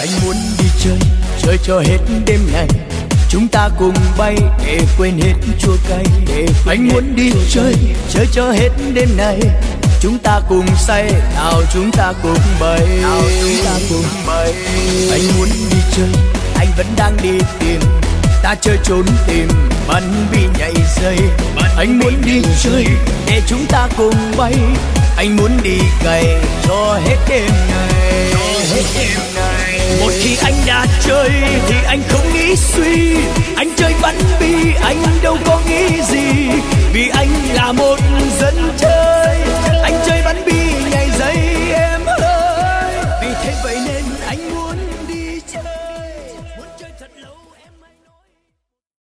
Anh muốn đi chơi, chơi cho hết đêm này. Chúng ta cùng bay để quên hết chua cay. Anh muốn đi chơi, chơi cho hết đêm này. Chúng ta cùng say, nào chúng ta cùng bay. Anh muốn đi chơi, anh vẫn đang đi tìm. Ta chơi trốn tìm, bắn bi nhảy dây. Anh muốn đi chơi, để chúng ta cùng bay. Anh muốn đi cày cho hết đêm này. Một khi anh đã chơi thì anh không nghĩ suy. Anh chơi bắn bi, anh đâu có nghĩ gì.